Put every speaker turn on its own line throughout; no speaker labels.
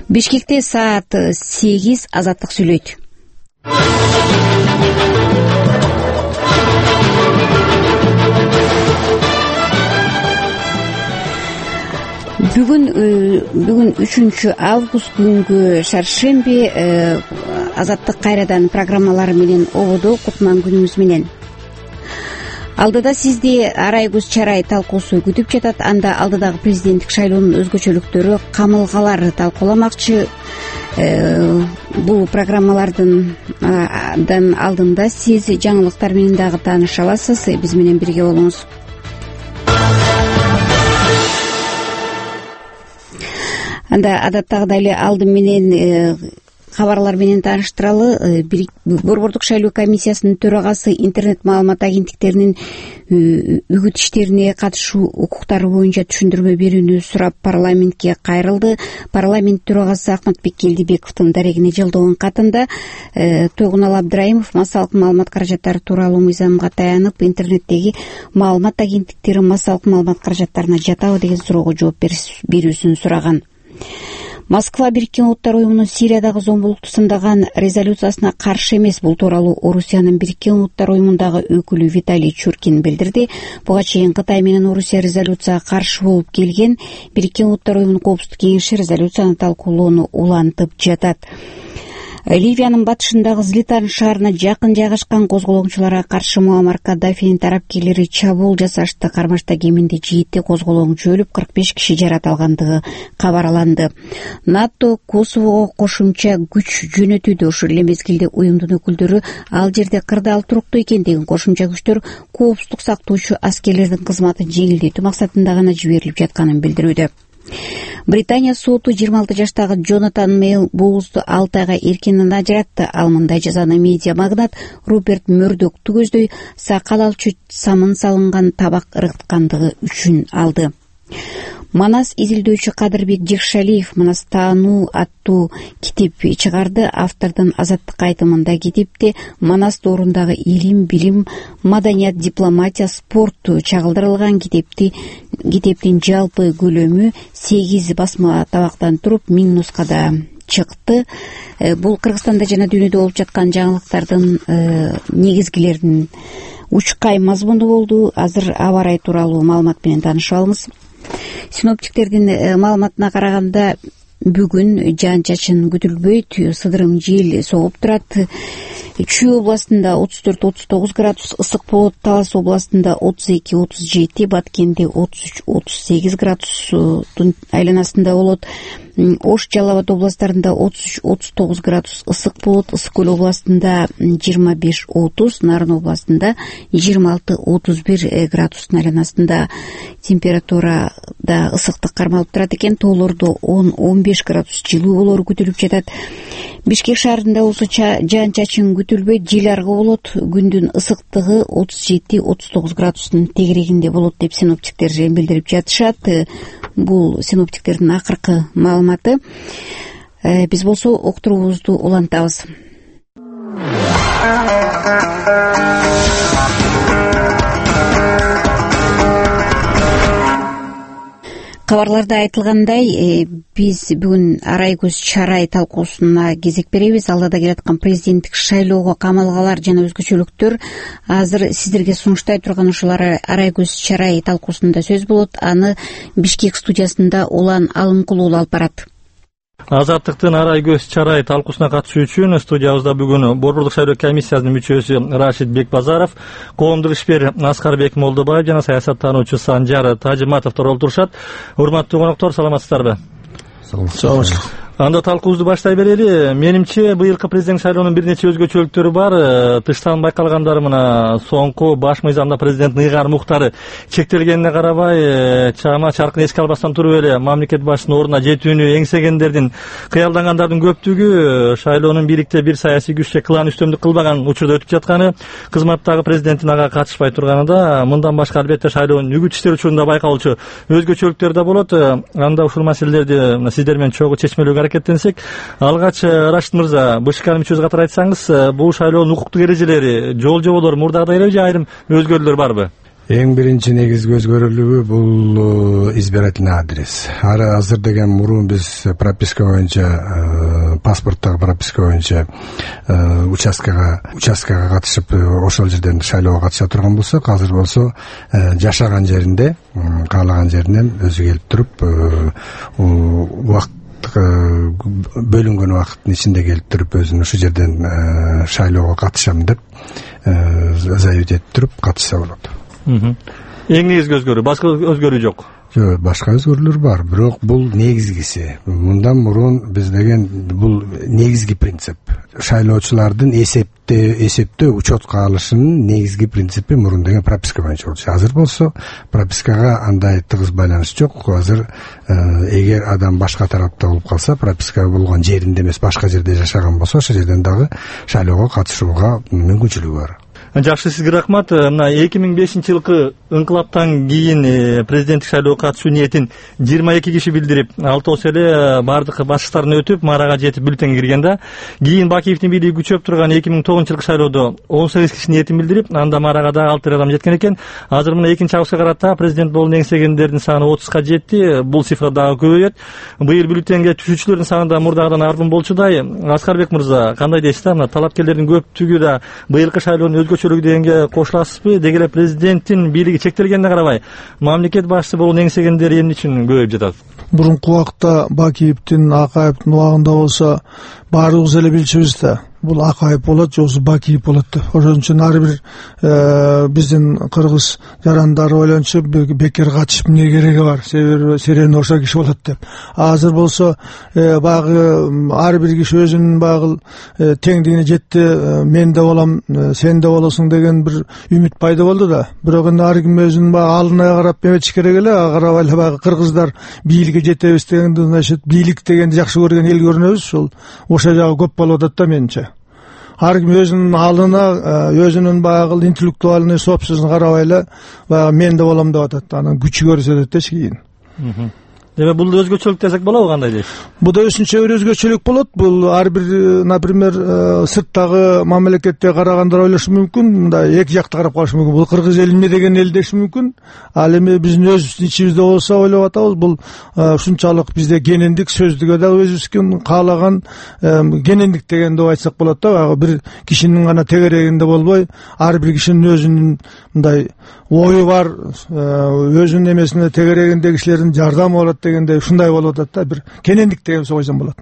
Бишкекте саат 8 Азаттык сүйлөйт. Бүгүн 3 август күнгү шаршемби. Азаттык кайрадан программалары менен ободо кутман күнүңүз менен. Алдыда сизди арай көз чарай талкуусу күтүп жатат. Анда алдыдагы президенттик шайлоонун өзгөчөлүктөрү, камылгалар талкууламакчы. Бул программалардын алдында сиз жаңылыктар менен дагы тааныша аласыз. Биз менен бирге болуңуз. Анда адаттагыдай эле алдым менен кабарлар менен тааныштыралы. Борбордук шайлоо комиссиясынын төрагасы интернет маалымат агенттиктеринин үгүт иштерине катышуу укуктары боюнча түшүндүрмө берүүнү сурап парламентке кайрылды. Парламент төрагасы Акматбек Келдибековдун дарегине жолдогон катында Тойгунал Абдраимов массалык маалымат каражаттары тууралуу мыйзамга таянып, интернеттеги маалымат агенттиктери массалык маалымат каражаттарына жатабы деген суроого жооп берүүсүн сураган. Москва Бириккен Улуттар уюмунун Сириядагы зомбулукту сындаган резолюциясына каршы эмес. Бул тууралуу Орусиянын Бириккен Улуттар уюмундагы өкүлү Виталий Чуркин билдирди. Буга чейин Кытай менен Орусия резолюцияга каршы болуп келген. Бириккен Улуттар уюмунун коопсуздук кеңеши резолюцияны талкуулоону улантып жатат. Ливиянын батышындагы Злитан шаарына жакын жайгашкан козголоңчуларга каршы Муаммар Каддафинин тарапкерлери чабуул жасашты. Кармашта кеминде 7 козголоңчу өлүп, 45 киши жарат алгандыгы кабарланды. НАТО Косового кошумча күч жөнөтүүдө. Ошол эле мезгилде уюмдун өкүлдөрү ал жерде кырдаал туруктуу экендигин, кошумча күчтөр коопсуздук сактоочу аскерлердин кызматын жеңилдетүү максатында гана жиберилип жатканын билдирүүдө. Британия соту 26 жаштагы Джонатан Мейл Боузду 6 айга эркинен ажыратты. Ал мындай жазаны медиа магнат Руперт Мөрдөктү көздөй сакал алчу самын салынган табак ыргыткандыгы үчүн алды. Манас изилдөөчү Кадырбек Жекшалиев Манас таануу аттуу китеп чыгарды. Автордун азаттык айтымында китепте Манас доорундагы илим, билим, маданият, дипломатия, спорт чагылдырылган. Китептин жалпы көлөмү 8 басма табактан туруп 1000 нускада чыкты. Бул Кыргызстанда жана дүйнөдө болуп жаткан жаңылыктардын негизгилеринин учкай мазмуну болду. Азыр аба ырайы тууралуу маалымат менен таанышып алыңыз. Синоптиктердин маалыматына караганда бүгүн жаан-чачын күтүлбөйт, сыдырым жел согуп турат. Чүй областында 34-39 градус ысык болот, Талас областында 32-37, Баткенде 33-38 градустун айланасында болот. Ош, Жалал Абад областарында 33-39 градус ысык болот, Ысык көл областында 25-30, Нарын областында 26-31 градустун айланасында температурада ысыктык кармалып турат экен. Тоолордо 10-15 градус жылуу болору күтүлүп жатат. Бишкек шаарында болсо жаан-чачын күтүлбөйт, жел аргы болот. Күндүн ысыктыгы 37-39 градустун тегерегинде болот деп синоптиктер билдирип жатышат. Бул синоптиктердин акыркы маалыматы. Биз болсо уктуруубузду улантабыз. Кабарларда айтылгандай, биз бүгүн арай көз чарай талкуусуна кезек беребиз. Алдыда келаткан президенттик шайлоого камалгалар жана өзгөчөлүктөр азыр сиздерге сунуштай турган ушулар арай көз чарай талкуусунда сөз болот. Аны Бишкек студиясында Улан Алымкулуу алып барат.
Азаттыктын арай көз чарай талкуусуна катышуу үчүн студиябызда бүгүн Борбордук шайлоо комиссиясынын мүчөсү Рашид Бекбазаров, коомдук ишмер Аскарбек Молдобаев жана саясаттануучу Санжар Тажиматовдор олтурушат. Урматтуу коноктор, саламатсыздарбы?
Саламатчылык.
Анда талкуубузду баштай берели. Менимче быйылкы президент шайлоонун бир нече өзгөчөлүктөрү бар. Тыштан байкалгандары мына соңку баш мыйзамда президенттин ыйгар муктары чектелгенине карабай, чама чаркын эске албастан туруп эле мамлекет башчысынын ордуна жетүүнү эңсегендердин, кыялдангандардын көптүгү шайлоонун бийликте бир саясий күчкө клан үстөмдүк кылбаган учурда өтүп жатканы, кызматтагы президенттин ага катышпай турганында, мындан башка албетте шайлоонун үгүт иштери учурунда байкалчу өзгөчөлүктөр да болот. Анда ушул маселелерди сиздер менен чогуу чечмелөөгө аракеттенсек, алгач Рашид мырза, БШКнын мүчөсү катары айтсаңыз, бул шайлоонун укуктук эрежелери, жол жоболору мурдагыдай элеби же айрым өзгөрүүлөр барбы?
Эң биринчи негизги өзгөрүүлүгү бул избирательный адрес. Азыр деген мурун биз прописка боюнча, паспорттогу прописка боюнча участкага катышып ошол жерден шайлоого катыша турган болсок, азыр болсо жашаган жеринде, каалаган жеринен өзү келип туруп убакыт бөлүнгөн убакыттын ичинде келип туруп өзүн ушул жерден шайлоого катышам деп заявить этип туруп катышса болот.
Эң негизги өзгөрүү, башка өзгөрүү жок.
Жок, башка өзгөрүүлөр бар, бирок бул негизгиси. Мындан мурун биз деген бул негизги принцип. Шайлоочулардын эсептөө учетко алышынын негизги принципи мурун деген прописка боюнча болчу. Азыр болсо пропискага андай тыгыз байланыш жок. Азыр эгер адам башка тарапта болуп калса, прописка болгон жеринде эмес, башка жерде жашаган болсо, ошол жерден дагы шайлоого катышууга мүмкүнчүлүгү бар.
Жакшы, сизге рахмат. Мына 2005-жылкы ыңкылаптан кийин президенттик шайлоого катышуу ниетин 22 киши билдирип, 6 эле бардык баскычтарын өтүп, маарага жетип бюллетенге кирген да. Кийин Бакиевдин бийлиги күчөп турган 2009-жылкы шайлоодо 18 киши ниетин билдирип, анда маарага да 6 адам жеткен экен. Азыр мына 2-августка карата президент болууну эңсегендердин саны 30га жетти. Бул цифра дагы көбөйөт. Быйыл бюллетенге түшүүчүлөрдүн саны да мурдагыдан арбын болчудай. Аскарбек мырза, кандай дейсиз да? Мына талапкерлердин көптүгү да быйылкы шайлоонун өзгөчөлүгү дегенге кошуласызбы? Деги эле президенттин бийлиги чектелгенине карабай, мамлекет башчысы болууну эңсегендер эмне үчүн көбөйүп жатат?
Мурунку убакта Бакиевдин, Акаевдин убагында болсо баарыбыз эле билчүбүз да. Бул Акаев болот, жоксу Бакиев болот деп. Ошон үчүн ар бир биздин кыргыз жарандары ойлончу бекер катышып эмне кереги бар, себеби серени ошо киши болот деп. Азыр болсо баягы ар бир киши өзүнүн баягы теңдигине жетти, мен да болом, сен да болосуң деген бир үмүт пайда болду да. Бирок эми ар ким өзүнүн алдына карап эметиш керек эле, карабай эле баягы кыргыздар бийликке жетебиз дегенди, значит бийлик дегенди жакшы көргөн эл көрүнөбүз, ушул ошо жагы көп болуп атат да менимче. Ар ким өзүнүн алдына, өзүнүн баягы интеллектуальный собственностун карабай эле баягы мен да болом деп атат. Анан күчү көрсөтөт да кийин.
Демек бул өзгөчөлүк десек болобу, кандай дейсиз?
Бул да өзүнчө бир өзгөчөлүк болот. Бул ар бир, например, сырттагы мамлекетте карагандар ойлошу мүмкүн, мындай эки жакты карап калышы мүмкүн. Бул кыргыз эл эмне деген эл деши мүмкүн. Ал эми биздин өз ичибизде болсо ойлоп атабыз, бул ушунчалык бизде генендик сөздүгө да өзүбүздүн каалаган генендик дегенди айтсак болот да. Бир кишинин гана тегерегинде болбой, ар бир кишинин өзүнүн мындай ою бар, өзүнүн эмесине тегерегинде кишилердин жардамы болот дегенде ушундай болуп атат да. Бир кенендик деген койсом болот.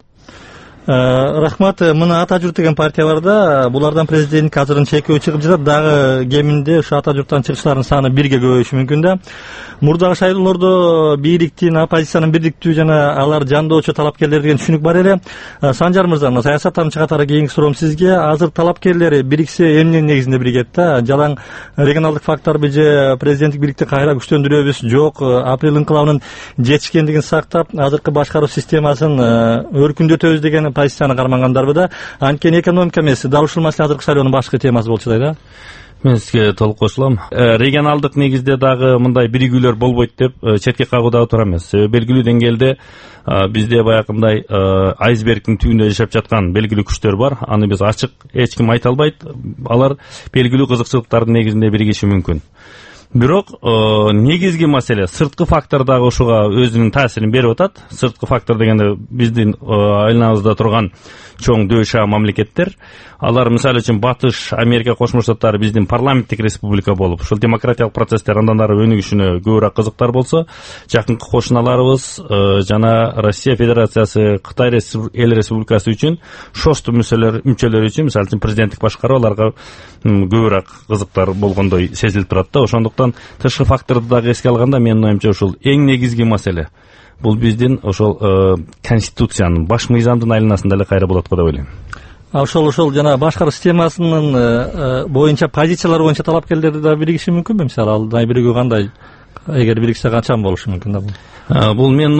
Рахмат. Мына Ата журт деген партия бар да, булардан президенттик азырын чекөө чыгып жатат. Дагы кеминде ушу Ата журттан чыгышлардын саны 1ге көбөйүшү мүмкүн да. Мурдагы шайлоолордо бийликтин, оппозициянын бирдиктүү жана алар жандоочу талапкерлер деген түшүнүк бар эле. Санжар мырза, саясаттануучу катары кийинки суроом сизге. Азыр талапкерлер бириксе эмненин негизинде биригет да? Жалаң регионалдык факторбу же президенттик бийликти кайра күчтөндүрөбүз? Жок, апрель инкылабынын жетишкендигин сактап, азыркы башкаруу системасын өркүндөтөбүз деген позицияны кармангандарбы да? Анткени экономика эмес, дал ушул маселе азыркы шайлоонун башкы темасы болчудай да?
Мен сизге толук кошулам. Регионалдык негизде дагы мындай биригүүлөр болбойт деп четке кагууда турам эмес. Белгилүү деңгээлде бизде баягындай айсбергдин түбүндө жашап жаткан белгилүү күчтөр бар. Аны биз ачык эч ким айта албайт. Алар белгилүү кызыкчылыктардын негизинде биригиши мүмкүн. Бирок негизги маселе сырткы фактор дагы ушуга өзүнүн таасирин берип атат. Сырткы фактор дегенде биздин айланабызда турган чоң дөшаа мамлекеттер. Алар мисалы үчүн Батыш Америка Кошмо Штаттары биздин парламенттик республика болуп, ушул демократиялык процесстер андан ары өнүгүшүнө көбүрөөк кызыктар болсо, жакынкы кошуналарыбыз жана Россия Федерациясы, Кытай Эл Республикасы үчүн шосту мүчөлөр үчүн мисалы үчүн президенттик башкаруу аларга көбүрөөк кызыктар болгондой сезилип турат да. Ошондуктан тышкы факторду дагы эске алганда менин оюмча ушул эң негизги маселе. Бул биздин ошол конституциянын, баш мыйзамдын айланасында эле кайра болот го деп ойлойм.
Ошол жана башкаруу системасынын боюнча позициялар боюнча талапкерлерди да биригиши мүмкүнбү? Мисалы алдай биригүү кандай? Эгер бириксе качан болушу мүмкүн да бул?
Бул менин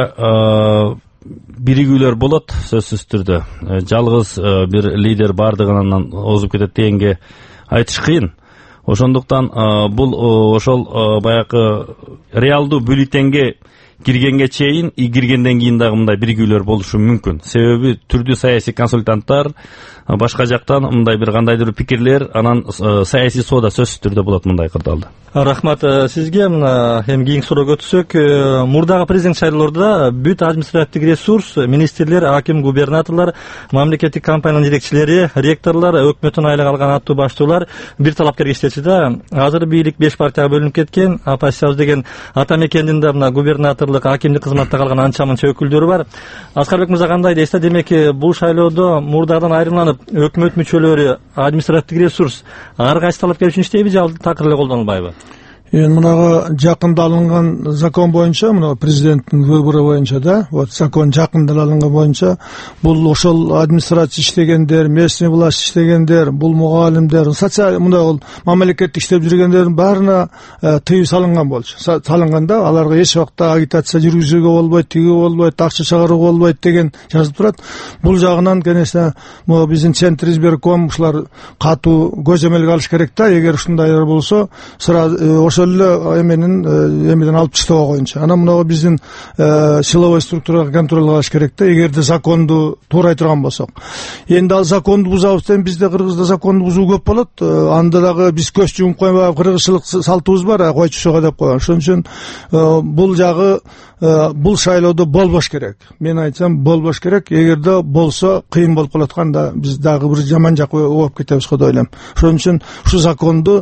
оюмча биригүүлөр болот сөзсүз түрдө. Жалгыз бир лидер бардыгынан озуп кетет дегенге айтыш кыйын. Ошондуктан бул ошол баягы реалдуу бюллетенге киргенге чейин киргенден кийин дагы мындай биригүүлөр болушу мүмкүн. Себеби түрдүү саясий консультанттар, башка жактан мындай бир кандайдыр пикирлер, анан саясий соода сөзсүз түрдө болот мындай кырдаалда.
Рахмат сизге. Мына эми кийинки суроого өтсөк, мурдагы президент шайлоолордо бүт административдик ресурс, министрлер, аким, губернаторлор, мамлекеттик компаниянын жетекчилери, ректорлор, өкмөттүн айлык алган аттуу баштуулар бир талапкерге иштечи да. Азыр бийлик 5 партияга бөлүнүп кеткен. Оппозиция деген ата мекендин да мына губернаторлук, акимдик кызматта калган анча мынча өкүлдөрү бар. Аскарбек мырза кандай дейсиз? Демек бул шайлоодо мурдагыдан айрымланып өкмөт мүчөлөрү, административдик ресурс ар кайсы талапкер үчүн иштейби же такыр эле колдонулбайбы?
Мынага жакында алынган закон боюнча, мына президенттин выбору боюнча да, вот закон жакында алынган боюнча, бул ошол администрация иштегендер, местный власть иштегендер, бул мугалимдер, социаль мындай мамлекеттик иштеп жүргөндөрдүн баарына тыюу салынган болчу. Салынганда аларга эч убакта агитация жүргүзүүгө болбойт, тиги болбойт, акча чыгарууга болбойт деген жазылып турат. Бул жагынан, конечно, могу биздин Центр избирком ушулар катуу көзөмөлгө алыш керек да. Эгер ушундайлар болсо, ошол эле эмеден алып таштоо боюнча. Анан мына биздин силовой структурага контроль кылыш керек да, эгерде законду туурай турган болсок. Эми ал законду бузабыз десем, бизде Кыргызда законду бузуу көп болот. Анда дагы биз көз жумуп койбай, кыргызчылык салтыбыз бар, койчусуга деп койгон. Ошон үчүн бул жагы бул шайлоодо болбош керек. Мен айтсам болбош керек. Эгерде болсо кыйын болуп калаткан да, биз дагы бир жаман жакка ооп кетебиз го деп ойлойм. Ошон үчүн ушу законду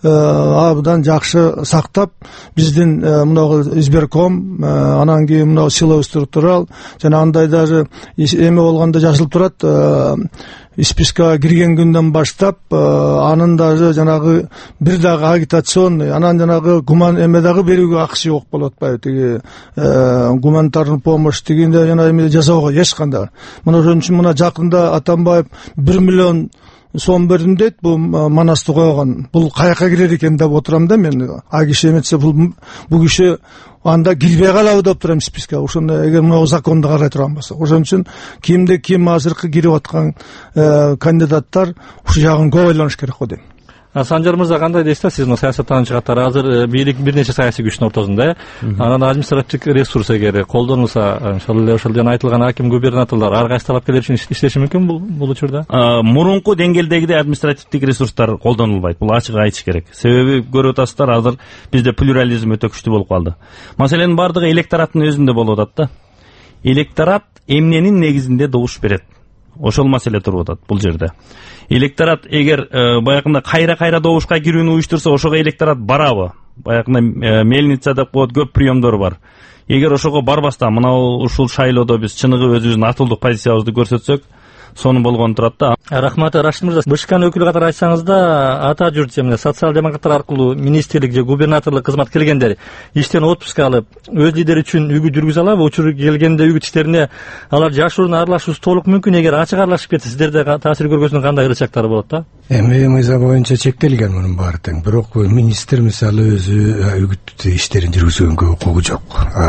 абдан жакшы сактап, биздин мына избирком, анан кийин мына силовой структурал жана андай даже эме болгондо жазылып турат, спискага кирген күндөн баштап, анын даже жанагы бир дагы агитационный, анан жанагы гуман эме дагы берүүгө акча жок болуп атпайбы, тиги гуманитарный помощь дегенде жана эме жасоого эч кандай. Мына ошон үчүн мына жакында Атамбаев 1 миллион сом бердим дейт, бул манасты койгон. Бул каяка кирер экен деп отурам да мен. А киши эметсе бул киши анда кирбей калабы деп турам спискага. Ошондо эгер мына законду карай турган болсо. Ошон үчүн кимде ким азыркы кирип аткан кандидаттар ушу жагын көп ойлоnuш керек го дейм.
Санжар мырза кандай дейсиз? Сиз саясаттануучу катары азыр бийлик бир нече саясий күчтүн ортосунда, анан административдик ресурс эгер колдонулса, ошол жана айтылган аким, губернаторлор ар кайсы талапкерлер үчүн иштеши мүмкүн бул учурда?
Мурунку деңгээлдегидей административдик ресурстар колдонулбайт. Бул ачык айтыш керек. Себеби көрүп атасыздар, азыр бизде плюрализм өтө күчтүү болуп калды. Маселенин бардыгы электораттын өзүндө болуп атат да. Электорат эмненин негизинде добуш берет? Ошол маселе туруп атат бул жерде. Электорат эгер баягында кайра добушка кирүүнү уюштурса, ошого электорат барабы? Баягында мельница деп коет, көп приемдор бар. Эгер ошого барбастан мына ушул шайлоодо биз чыныгы өзүбүздүн атылдык позициябызды көрсөтсөк, сонун болгон турат да.
Рахмат Рашид мырза. БШКнын өкүлү катары айтсаңыз да, ата журт же социал демократтар аркылуу министрлик же губернаторлук кызмат келгендер иштен отпуск алып, өз лидери үчүн үгүт жүргүзө алабы? Учур келгенде үгүт иштерине алар жашыруун аралашуусу толук мүмкүн. Эгер ачык аралашып кетсе, сиздерде таасир көргөзүүнүн кандай ырычактары болот да?
Эми мыйзам боюнча чектелген мунун баары тең. Бирок министр мисалы өзү үгүт иштерин жүргүзгөнгө укугу жок.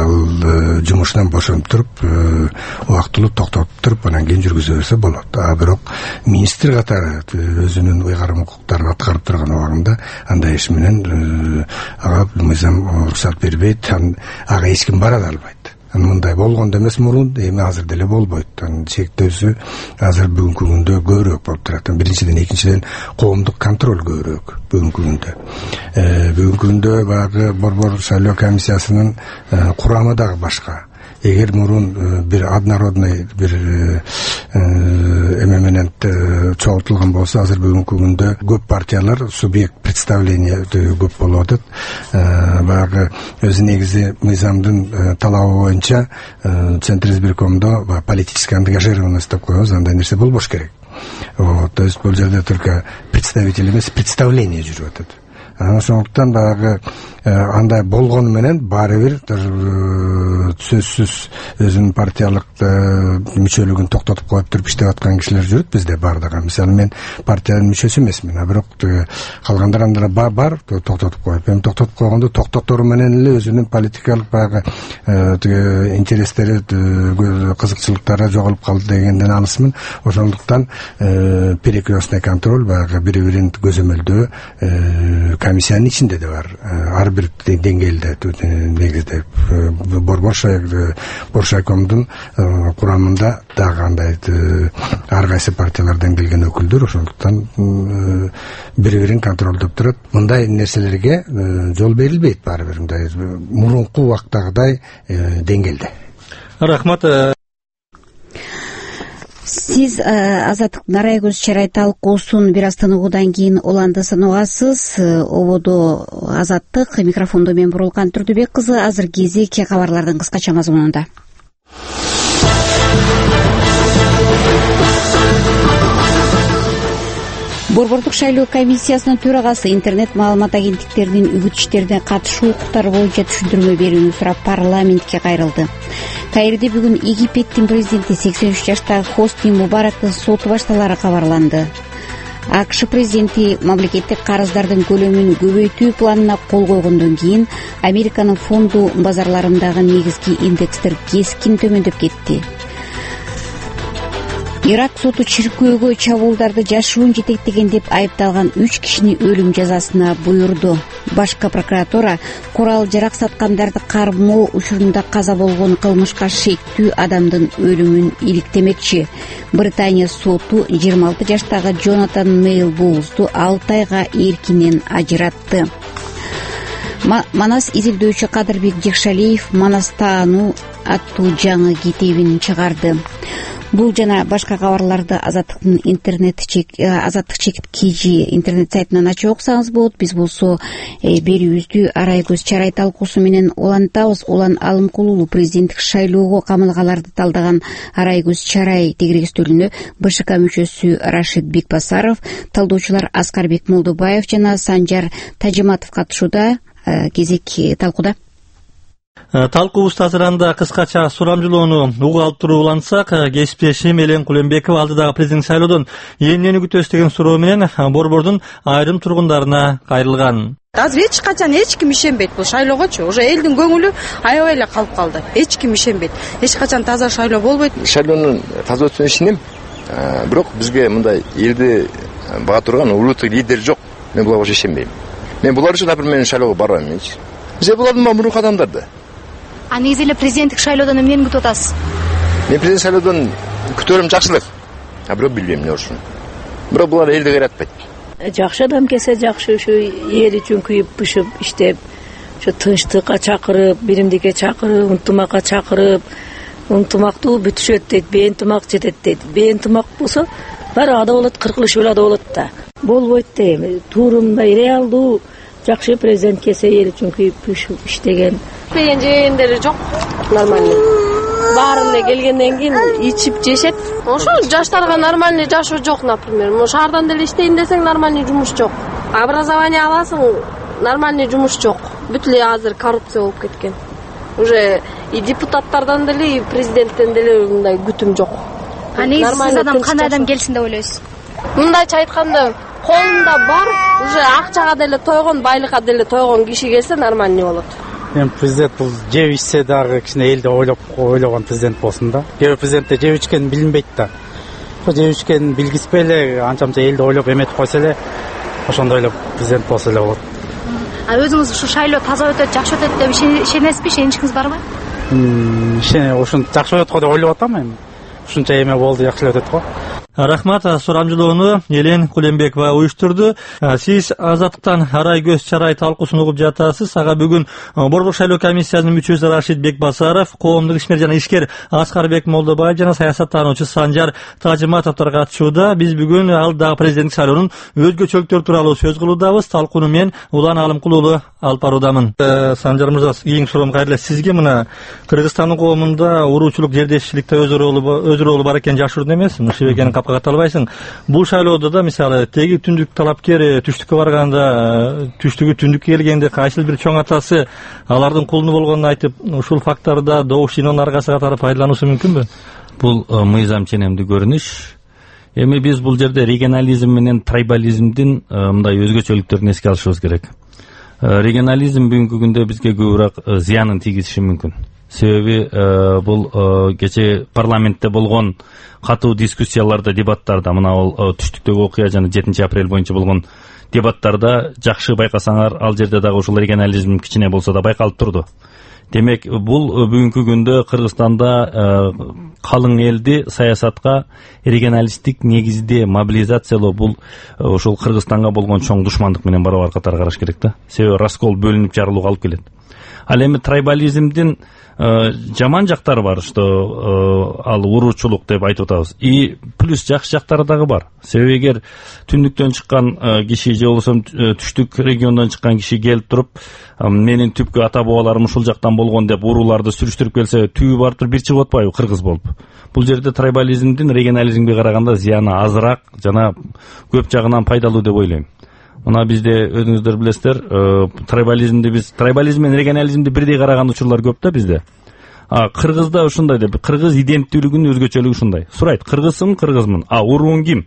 Ал жумушунан бошонуп туруп, убактылуу токтотуп туруп, анан кийин жүргүзө берсе болот. Бирок министр катары өзүнүн ыйгарым укуктарын аткарып турган убагында андай иш менен ага мыйзам уруксат бербейт, ага эч ким бара да албайт. Мындай болгондо эмес мурун, эми азыр деле болбойт. Чектөөсү азыр бүгүнкү күндө көбүрөөк болуп турат. Биринчиден, экинчиден коомдук контроль көбүрөөк бүгүнкү күндө. Бүгүнкү күндө баягы борбор шайлоо комиссиясынын курамы дагы башка. Эгер мурун бир однородный бир эме менен чогултулган болсо, азыр бүгүнкү күндө көп партиялар, субъект представления көп болуп атат. Баягы өзү негизи мыйзамдын талабы боюнча Центр избиркомдо политическая ангажированность деп коебуз, андай нерсе болбош керек. То есть бул жерде только представитель эмес, представление жүрүп атат. Ошондуктан баягы андай болгону менен баары бир сөзсүз өзүнүн партиялык мүчөлүгүн токтотуп коюп туруп иштеп аткан кишилер жүрөт бизде баардыгы. Мисалы мен партиянын мүчөсү эмесмин, бирок калгандар андыра бар токтотуп коюп. Эми токтотуп койгондо токтотору менен эле өзүнүн политикалык баягы интерестери, кызыкчылыктары жоголуп калды дегенден алысмын. Ошондуктан перекрестный контроль, баягы бири-бирин көзөмөлдөө комиссиянын ичинде да бар, ар бир деңгээлде негизде Боршайкомдун курамында дагы андай ар кайсы партиялардан келген өкүлдөр, ошондуктан бири-бирин контролдоп турат. Мындай нерселерге жол берилбейт, баары бир мындай мурунку убактагыдай деңгээлде.
Рахмат.
Сиз Азаттыктын Арай көз чарай талкуусун бир аз тыныгуудан кийин уланды санагасыз. Ободо Азаттык, микрофондо мен Бурулкан Турдубек кызы. Азыр кезек кабарлардын кыскача мазмунунда. Борбордук шайлоо комиссиясынын төрагасы интернет маалымат агенттиктеринин үгүтүштөрүнө катышуу укуктары боюнча түшүндүрмө берүүнү сурап парламентке кайрылды. Каирде бүгүн Египеттин президенти 83 жаштагы Хосни Мубарактын соту башталары кабарланды. АКШ президенти мамлекеттик карыздардын көлөмүн көбөйтүү планына кол койгондон кийин Американын фонду базарларындагы негизги индекстер кескин төмөндөп кетти. Ирак соту чиркөөгө чабуулдарды жашыруун жетектеген деп айыпталган 3 кишини өлүм жазасына буйрду. Башкы прокуратура курал жарак саткандарды кармоо учурунда каза болгон кылмышка шектүү адамдын өлүмүн иликтемекчи. Британия соту 26 жаштагы Джонатан Мейл Боулсту 6 айга эркинен ажыратты. Манас изилдөөчү Кадырбек Жекшалиев Манастаану аттуу жаңы китебин чыгарды. Бул жана башка кабарларды Азаттыктын Азаттык чекит KG интернет сайтынан ачып окусаңыз болот. Биз болсо берүүбүздү Арай көз чарай талкуусу менен улантабыз. Улан Алымкулуу президенттик шайлоого камалгаларды талдаган Арай көз чарай тегерегистөлүнө БШК мүчөсү Рашид Бекбасаров, талдоочулар Аскарбек Молдобаев жана Санжар Тажиматов катышууда. Кезек талкууда.
Талкуубуз тазыранда кыскача сурамжылоону угуп алып туруп улантсак, кесиптешим Элен Кулембеков алдыдагы президент шайлоодон эмнени күтөбүз деген суроо менен борбордун айрым тургундарына кайрылган.
Азыр эч качан эч ким ишенбейт бул шайлоогочу. Уже элдин көңүлү аябай эле калып калды. Эч ким ишенбейт. Эч качан таза шайлоо болбойт.
Шайлоонун таза өтүшүнө ишенем. Бирок бизге мындай элди бага турган улуттук лидер жок. Мен буга ишенбейм. Мен булар үчүн например шайлоого барбайм менчи. Бизге булардын мурунку адамдарды.
Негизи эле президенттик шайлоодон эмнени күтүп атасыз?
Мен президент шайлоодон күтөрүм жакшылык. Бирок билбейм эмне болушун. Бирок булар элди кайратпайт.
Жакшы адам келсе жакшы ушу эл үчүн күйүп бышып иштеп, ушу тынчтыкка чакырып, биримдикке чакырып, ынтымакка чакырып, ынтымактуу бүтүшөт дейт, бейынтымак жетет дейт. Бейынтымак болсо баары ада болот, кыркылыш ада болот да. Болбойт дейм. Туура мындай реалдуу жакшы президент келсе эл үчүн күйүп бышып иштеген.
Деген жегендери жок, нормальный. Баарына келгенден кийин ичип жешет. Ошо жаштарга нормальный жашоо жок, например. Шаардан деле иштейин десең нормальный жумуш жок. Образование аласың, нормальный жумуш жок. Бүт эле азыр коррупция болуп кеткен. Уже и депутаттардан деле, и президенттен деле мындай күтүм жок.
Негизи сиз адам кандай адам келсин деп ойлойсуз?
Мындайча айтканда, колунда бар, уже акчага деле тойгон, байлыкка деле тойгон киши келсе нормальный болот.
Мен президент бул жеп ичсе дагы кичине элди ойлогон президент болсун да. Кээ бир президентте жеп ичкен билинбейт да. Ошо жеп ичкен билгизбей эле анча-мынча элди ойлоп эметип койсо эле ошондой эле президент болсо эле болот.
Өзүңүз ушу шайлоо таза өтөт, жакшы өтөт деп ишенесизби? Ишеничиңиз барбы?
Ушун жакшы өтөт го деп ойлоп атам эми. Ушунча эме болду, жакшы өтөт го.
Рахмат. Сурамжылоону Элен Кулембекова уюштурду. Сиз Азаттыктан Арай көз чарай талкуусун угуп жатасыз. Ага бүгүн борбордук шайлоо комиссиясынын мүчөсү Рашид Бекбасаров, коомдук ишмер жана ишкер Аскарбек Молдобаев жана саясаттануучу Санжар Тажиматовдор катышууда. Биз бүгүн алдыдагы президенттик шайлоонун өзгөчөлүктөрү тууралуу сөз кылуудабыз. Талкууну мен Улан Алымкулуу алып баруудамын. Санжар мырза, кийинки суроом кайра сизге. Мына Кыргызстандын коомунда уруучулук, жердешчиликте өзүрөлүү бар экен, жашыруун эмес. Ушул экенин капка албайсың. Бул шайлоодо да мисалы теги түндүк талапкер түштүккө барганда, түштүгү түндүккө келгенде кайсыл бир чоң атасы алардын кулуну болгонун айтып, ушул фактордо добуш жыйноонун аркасы катары пайдалануусу мүмкүнбү?
Бул мыйзам ченемдүү көрүнүш. Эми биз бул жерде регионализм менен трайбализмдин мындай өзгөчөлүктөрүн эске алышыбыз керек. Регионализм бүгүнкү күндө бизге көбүрөөк зыянын тийгизиши мүмкүн. Себеби бул кече парламентте болгон катуу дискуссияларда, дебаттарда, мына ал түштүктөгү окуя жана 7 апрель боюнча болгон дебаттарда жакшы байкасаңар, ал жерде дагы ушул регионализм кичине болсо да байкалып турду. Демек, бул бүгүнкү күндө Кыргызстанда калың элди саясатка регионалисттик негизде мобилизациялоо бул ошол Кыргызстанга болгон чоң душмандык менен барабар катар караш керек да. Себеби раскол, бөлүнүп жарылууга алып келет. Ал эми трайбализмдин жаман жактары бар, что ал уруучулук деп айтып атабыз. И плюс жакшы жактары дагы бар. Себеби эгер түндүктөн чыккан киши же болбосо түштүк региондон чыккан киши келип туруп, менин түпкү ата бабаларым ушул жактан болгон деп урууларды сүрүштүрүп келсе, түбү барып туруп бир чыгып атпайбы кыргыз болуп. Бул жерде трайбализмдин регионализмге караганда зыяны азыраак жана көп жагынан пайдалуу деп ойлойм. Мына бизде өзүңүздөр билесиздер, трайбализм менен регионализмди бирдей караган учурлар көп да бизде. Кыргызда ушундай деп, кыргыз иденттүүлүгүнүн өзгөчөлүгү ушундай. Сурайт, кыргызсың, кыргызмын. Урууң ким?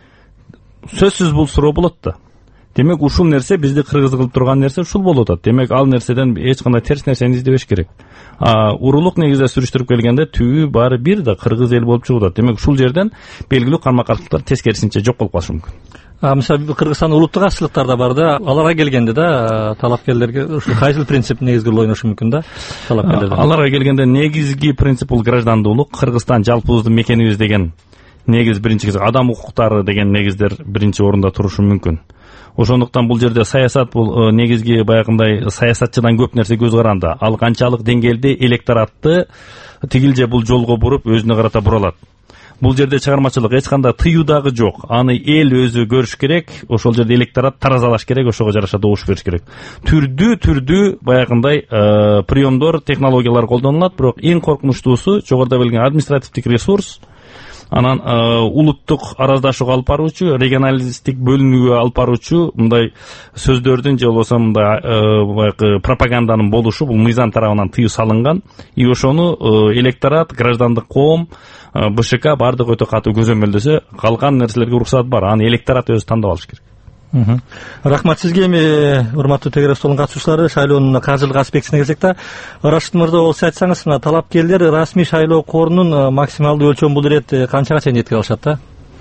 Сөзсүз бул суроо болот да. Демек, ушул нерсе бизди кыргыз кылып турган нерсе ушул болуп атат. Демек, ал нерседен эч кандай терс нерсени издебеш керек. Уруулук негизде сүрүштүрүп келгенде түбү баары бир да кыргыз эл болуп чыгып атат. Демек, ушул жерден белгилүү карма-каршылыктар тескерисинче жок болуп калышы мүмкүн.
Мисалы Кыргызстандын улуттук каршылыктар да бар да, аларга келгенде да талапкерлерге ушул кайсыл принцип негизги роль ойношу мүмкүн да талапкерлерде?
Аларга келгенде негизги принцип бул граждандуулук, Кыргызстан жалпыбыздын мекенибиз деген негиз биринчи адам укуктары деген негиздер биринчи орунда турушу мүмкүн. Ошондуктан бул жерде саясат бул негизги баягындай саясатчыдан көп нерсе көз каранды. Ал канчалык деңгээлде электоратты тигил же бул жолго буруп өзүнө карата бура алат. Бул жерде чыгармачылык эч кандай тыюу дагы жок. Аны эл өзү көрүш керек, ошол жерде электорат таразалаш керек, ошого жараша добуш бериш керек. Түрдүү баягындай приемдор, технологиялар колдонулат, бирок эң коркунучтуусу жогоруда белгилеген административдик ресурс, анан улуттук араздашууга алып баруучу, регионалисттик бөлүнүүгө алып баруучу мындай сөздөрдүн же болбосо мындай пропаганданын болушу бул мыйзам тарабынан тыюу салынган. И ошону электорат, граждандык коом, БШК бардыгы өтө катуу көзөмөлдөсө, калган нерселерге уруксат бар. Аны электорат өзү тандап алыш керек.
Рахмат сизге. Урматтуу Тегерес Толун катышуучулары, шайлоонун каржылык аспектисине келсек да, Рашид мырза, болсо айтсаңыз, мына талапкерлер расмий шайлоо корунун максималдуу өлчөмү бул ирет канчага чейин жеткире алышат да?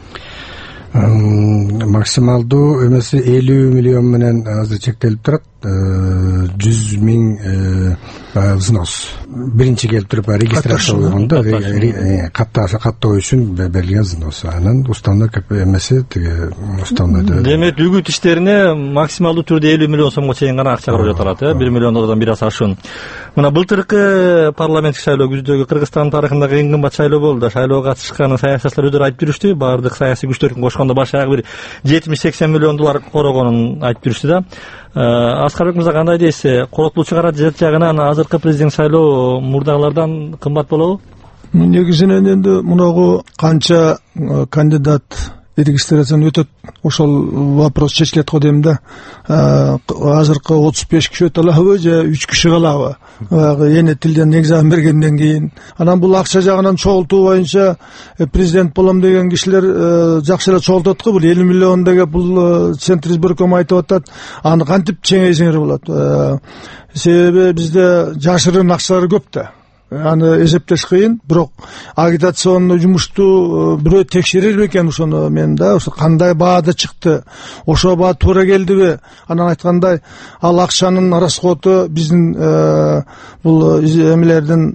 Максималдуу эмеси 50 миллион менен азыр чектелип турат. 100 миң взнос. Биринчи келип туруп регистрация болгондо каттоо үчүн берилген взнос. Анан уставный эмеси уставныйда.
Демек, үгүт иштерине максималдуу түрдө 50 миллион сомго чейин гана акча каражат алат, 1 миллион доллардан бир аз ашуун. Мына былтыркы парламенттик шайлоо күздөгү Кыргызстан тарыхындагы эң кымбат шайлоо болду. Шайлоого катышкан саясатчылар өздөрү айтып жүрүштү. Баардык саясий күчтөрдүн кошкондо баш аягы бир 70-80 миллион доллар корогонун айтып жүрүштү да. Аскарбек мырза, кандай дейсиз? Коротулуучу каражат жагынан азыркы президент шайлоо мурдагылардан кымбат болобу?
Негизинен энди мунагу канча кандидат регистрацияны өтөт, ошол вопрос чечилет го дейм да. Азыркы 35 киши өтө алабы же 3 киши калабы? Эне тилден экзамен бергенден кийин. Анан бул акча жагынан чогултуу боюнча президент болом деген кишилер жакшы эле чогултат го. Бул 50 миллион деген бул Центр избирком айтып атат. Аны кантип чеңейсеңер болот? Себеби бизде жашырын акчалар көп да. Аны эсептеш кыйын, бирок агитационный жумушту бирөө текшерер бекен ошону мен да, кандай баада чыкты, ошо баа туура келдиби? Анан айткандай, ал акчанын расходу биздин бул эмелердин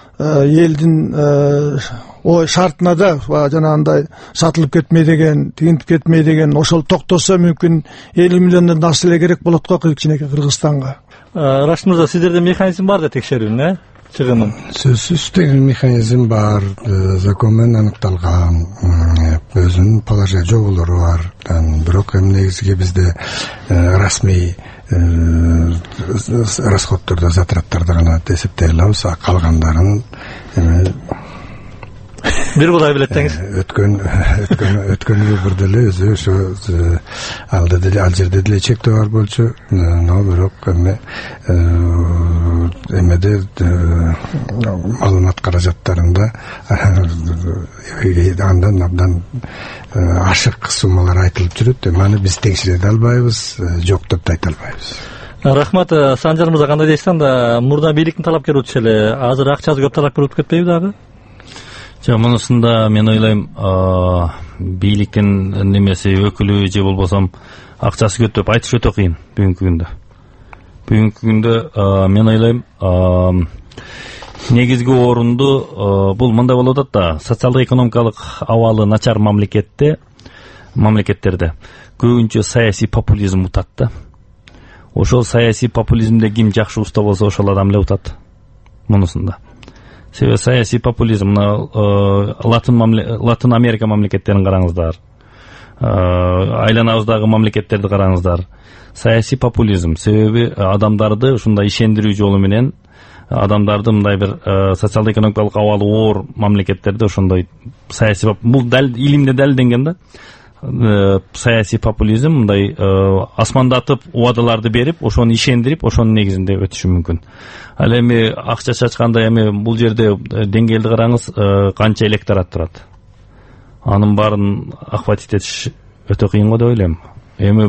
элдин ой шартына да жанагындай сатылып кетмей деген, тигинтип кетмей деген, ошол токтосо мүмкүн 50 миллиондон да эле керек болот го кичинекей Кыргызстанга.
Рашид мырза, сиздерде механизм бар да текшерүүнүн, чыгымын?
Сөзсүз деген механизм бар, закон менен аныкталган, өзүнүн положение жоболору бар. Бирок негизги бизде расмий расходдорду, затраттарды гана эсептей алабыз, калгандарын
бир кудай билет деңиз.
Өткөн выбордо эле өзү ошо ал жерде деле чектөө бар болчу, но бирок эмеде маалымат каражаттарында андан абдан ашык суммалар айтылып жүрөт. Аны биз текшере албайбыз, жок деп айта албайбыз.
Рахмат. Санжар мырза, кандай дейсиз анда? Мурда бийликтин талапкери өтүшө эле, азыр акчасы көп талапкер өтүп кетпейби дагы?
Мунусунда мен ойлойм, бийликтин немеси өкүлү же болбосо акчасы көп деп айтыш өтө кыйын бүгүнкү күндө мен ойлойм негизги орунду бул мындай болуп атат да, социалдык экономикалык абалы начар мамлекеттерде көбүнчө саясий популизм утат да. Ошол саясий популизмде ким жакшы уста болсо ошол адам эле утат мунусунда. Себеби саясий популизм Латын Америка мамлекеттерин караңыздар, айланабыздагы мамлекеттерди караңыздар. Саясий популизм себеби адамдарды ушундай ишендирүү жолу менен, адамдарды мындай бир социалдык экономикалык абалы оор мамлекеттерде ошондой саясий, бул илимде далилденген да. Саясий популизм мындай асмандатып убадаларды берип, ошону ишендирип, ошонун негизинде өтүшү мүмкүн. Ал эми акча чачканда эми бул жерде деңгээлди караңыз, канча электорат турат. Анын баарын ахватить этиш өтө кыйын го деп ойлойм. Эми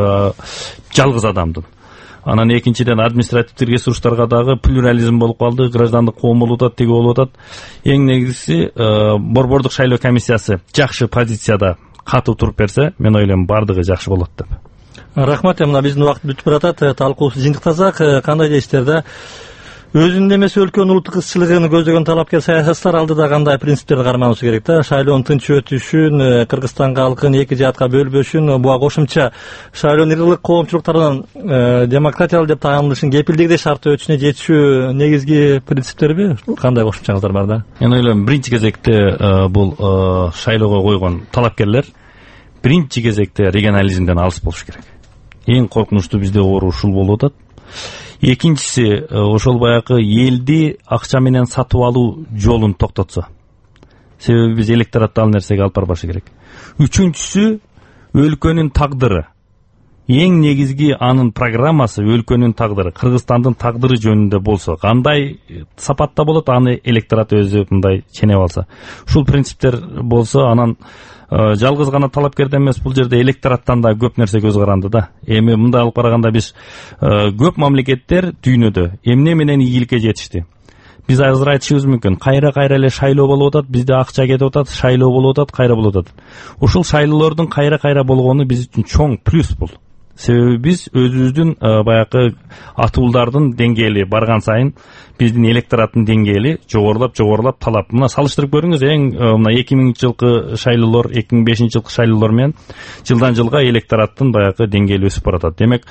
жалгыз адамдын. Анан экинчиден административдик ресурстарга дагы плюрализм болуп калды, граждандык коом болуп атат, тиги болуп атат. Эң негизгиси борбордук шайлоо комиссиясы жакшы позицияда катуу туруп берсе, мен ойлойм бардыгы жакшы болот деп.
Рахмат, мына биздин убакыт бүтүп баратат. Талкуубузду жыйынтыктасак, кандай дейсиздер да? Өзүнүн эмес өлкөнүн улуттук ызчылыгын көздөгөн талапкер саясатчылар алдыда кандай принциптерди карманыбыз керек да? Шайлоонун тынч өтүшүн, Кыргызстанга халкын эки жаатка бөлбөшүн, буга кошумча шайлоонун ырлык коомчулуктарынан демократиялык деп таанылышын кепилдегидей шарттуу өтүшүнө жетишүү негизги принциптерби? Кандай кошумчаңыздар бар да?
Мен ойлойм, биринчи кезекте бул шайлоого койгон талапкерлер биринчи кезекте регионализмден алыс болуш керек. Эң коркунучтуу бизде оору ушул болуп атат. Экинчиси, ошол баягы элди акча менен сатып алуу жолун токтотсо. Себеби биз электоратты ал нерсеге алып барбашы керек. Үчүнчүсү, өлкөнүн тагдыры. Эң негизги анын программасы өлкөнүн тагдыры, Кыргызстандын тагдыры жөнүндө болсо, кандай сапатта болот, аны электорат өзү мындай ченеп алса. Ушул принциптер болсо, анан жалгыз гана талапкерден эмес, бул жерде электораттан да көп нерсе көз каранды да. Эми мындай алып караганда биз көп мамлекеттер дүйнөдө эмне менен ийгиликке жетишти. Биз азыр айтышыбыз мүмкүн, кайра эле шайлоо болуп атат, бизде акча кетип атат, шайлоо болуп атат, кайра болуп атат. Ушул шайлоолордун кайра болгону биз үчүн чоң плюс бул. Себеби биз өзүбүздүн баягы атуулдардын деңгээли барган сайын биздин электораттын деңгээли жогорулап талап. Мына салыштырып көрүңүз, мына 2000-жылкы шайлоолор, 2005-жылкы шайлоолор менен жылдан жылга электораттын баягы деңгээли өсүп баратат. Демек,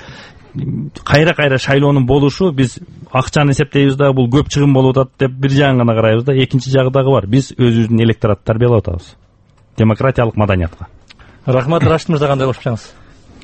кайра шайлоонун болушу, биз акчаны эсептейбиз да, бул көп чыгым болуп атат деп бир жагын гана карайбыз да, экинчи жагы дагы бар. Биз өзүбүздүн электоратты тарбиялап атабыз. Демократиялык маданиятка.
Рахмат, Рашид мырза, кандай кошумчаңыз?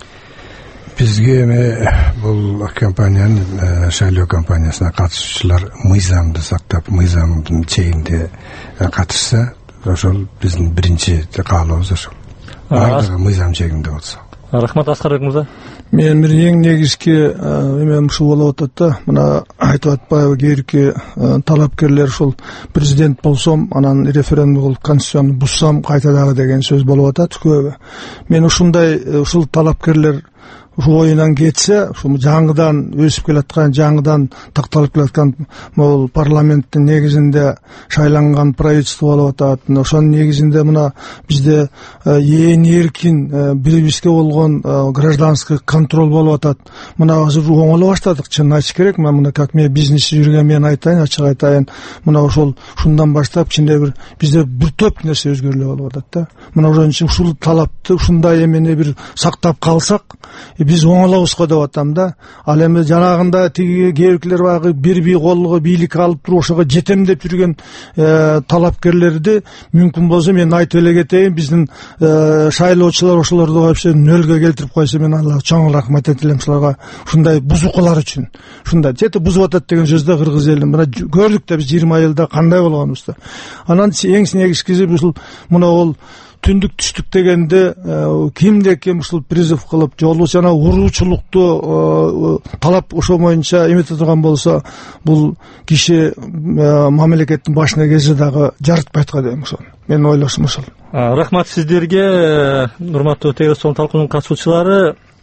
Бизге эми бул компаниянын шайлоо компаниясына катышуучулар мыйзамды сактап, мыйзамдын чегинде катышса, ошол биздин биринчи каалообуз ошол. Бардыгы мыйзам чегинде болсо.
Рахмат, Аскарбек мырза.
Мен бир эң негизги эмем ушул болуп атат да. Мына айтып атпайбы, кээрки талапкерлер ушул президент болсом, анан референдум кылып конституцияны буссам кайта дагы деген сөз болуп атат көбү. Мен ушул талапкерлер ушул оюнан кетсе, ушул жаңыдан өсүп келаткан, жаңыдан такталып келаткан могул парламенттин негизинде шайланган правительство болуп атат. Ошонун негизинде мына бизде ээн эркин бири-бирибизге болгон гражданский контроль болуп атат. Мына азыр оңоло баштадык, чынын айтыш керек. Мен мына как мен бизнесчи жүргөн мен айтайын, ачык айтайын. Мына ушундан баштап бизде бир топ нерсе өзгөрүлө болуп атат да. Мына ушул талапты ушундай эмени бир сактап калсак, биз оңолобуз го деп атам да. Ал эми жанагында тиги кээбиркилер баягы бир колго бийлик алып туруп ошого жетем деп жүргөн талапкерлерди мүмкүн болсо мен айтып эле кетейин, биздин шайлоочулар ошолорду вообще нөлгө келтирип койсо, мен Аллага чоң рахмат этелем ушуларга, ушундай бузукулар үчүн. Ушундай жети бузуп атат деген сөз да кыргыз элин. Мына көрдүк да биз 20 жылда кандай болгонубузду. Анан эң негизгиси ушул мына ол түндүк түштүк дегенде кимде ким ушул призыв кылып, же болбосо жана уруучулукту талап ошо боюнча эмете турган болсо, бул киши мамлекеттин башына келсе дагы жарытпайт го дейм. Ошол менин ойлошум ошол.
Рахмат сиздерге, урматтуу Тегерестон талкуунун катышуучулары.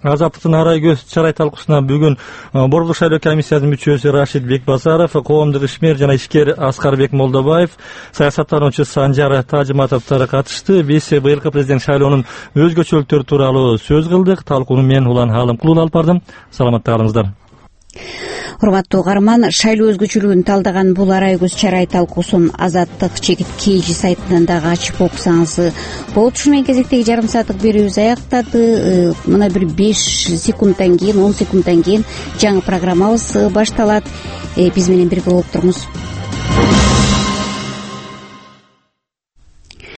Азаттыктын арай көз чарай талкуусуна бүгүн Борбордук шайлоо комиссиясынын мүчөсү Рашид Бекбазаров, коомдук ишмер жана ишкер Аскарбек Молдобаев, саясаттануучу Санжар Тажиматовдор катышты. Биз быйылкы президент шайлоонун өзгөчөлүктөрү тууралуу сөз кылдык. Талкууну мен Улан Халымкулов алып бардым. Саламатта калыңыздар.
Урматтуу угарман, шайлоо өзгөчөлүгүн талдаган бул арай көз чарай талкуусун Азаттык чекит KG сайтынан дагы ачып окусаңыз болот. Ушул менен кезектеги жарым сааттык берүүбүз аяктады. Мына бир 5 секундтан кийин, 10 секундтан кийин жаңы программабыз башталат. Биз менен бирге болуп туруңуз.